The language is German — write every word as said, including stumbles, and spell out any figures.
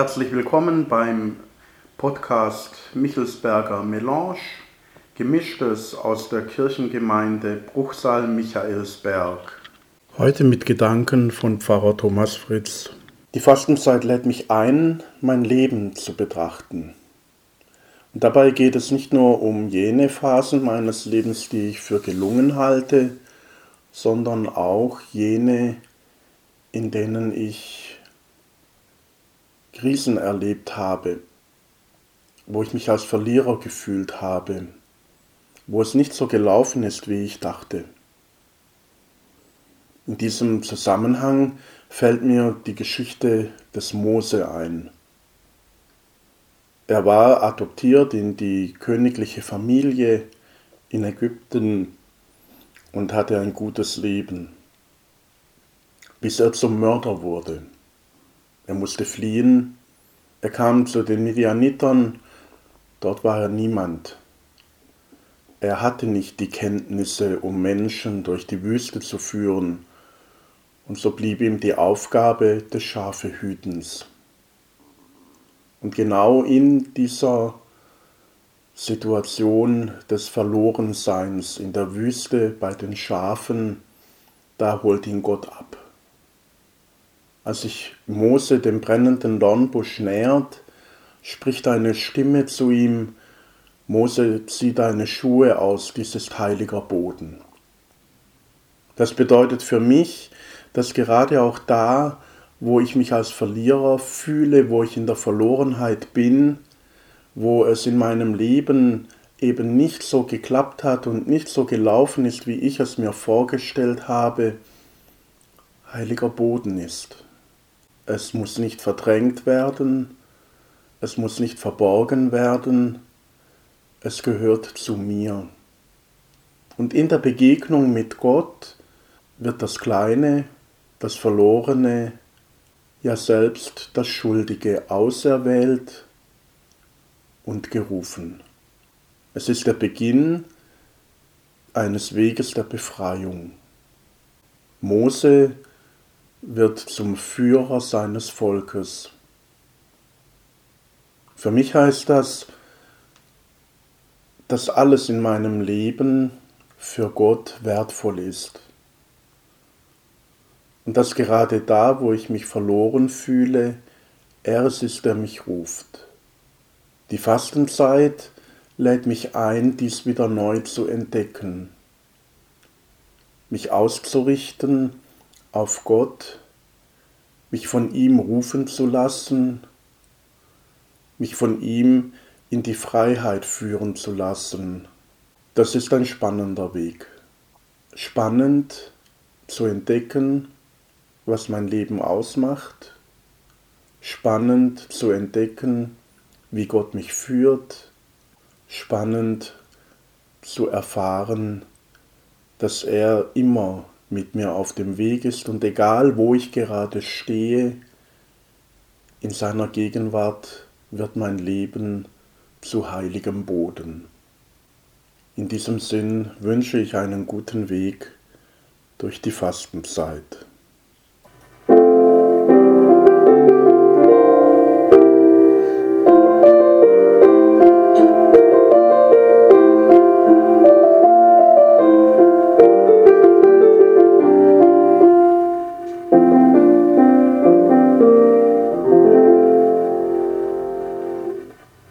Herzlich willkommen beim Podcast Michelsberger Melange, Gemischtes aus der Kirchengemeinde Bruchsal Michaelsberg. Heute mit Gedanken von Pfarrer Thomas Fritz. Die Fastenzeit lädt mich ein, mein Leben zu betrachten. Und dabei geht es nicht nur um jene Phasen meines Lebens, die ich für gelungen halte, sondern auch jene, in denen ich Krisen erlebt habe, wo ich mich als Verlierer gefühlt habe, wo es nicht so gelaufen ist, wie ich dachte. In diesem Zusammenhang fällt mir die Geschichte des Mose ein. Er war adoptiert in die königliche Familie in Ägypten und hatte ein gutes Leben, bis er zum Mörder wurde. Er musste fliehen, er kam zu den Midianitern, dort war er niemand. Er hatte nicht die Kenntnisse, um Menschen durch die Wüste zu führen, und so blieb ihm die Aufgabe des Schafehütens. Und genau in dieser Situation des Verlorenseins in der Wüste bei den Schafen, da holt ihn Gott ab. Als sich Mose dem brennenden Dornbusch nähert, spricht eine Stimme zu ihm: Mose, zieh deine Schuhe aus, dies ist heiliger Boden. Das bedeutet für mich, dass gerade auch da, wo ich mich als Verlierer fühle, wo ich in der Verlorenheit bin, wo es in meinem Leben eben nicht so geklappt hat und nicht so gelaufen ist, wie ich es mir vorgestellt habe, heiliger Boden ist. Es muss nicht verdrängt werden, es muss nicht verborgen werden, es gehört zu mir. Und in der Begegnung mit Gott wird das Kleine, das Verlorene, ja selbst das Schuldige auserwählt und gerufen. Es ist der Beginn eines Weges der Befreiung. Mose wird zum Führer seines Volkes. Für mich heißt das, dass alles in meinem Leben für Gott wertvoll ist. Und dass gerade da, wo ich mich verloren fühle, er es ist, der mich ruft. Die Fastenzeit lädt mich ein, dies wieder neu zu entdecken, mich auszurichten auf Gott, mich von ihm rufen zu lassen, mich von ihm in die Freiheit führen zu lassen. Das ist ein spannender Weg. Spannend zu entdecken, was mein Leben ausmacht. Spannend zu entdecken, wie Gott mich führt. Spannend zu erfahren, dass er immer mit mir auf dem Weg ist und egal, wo ich gerade stehe, in seiner Gegenwart wird mein Leben zu heiligem Boden. In diesem Sinn wünsche ich einen guten Weg durch die Fastenzeit.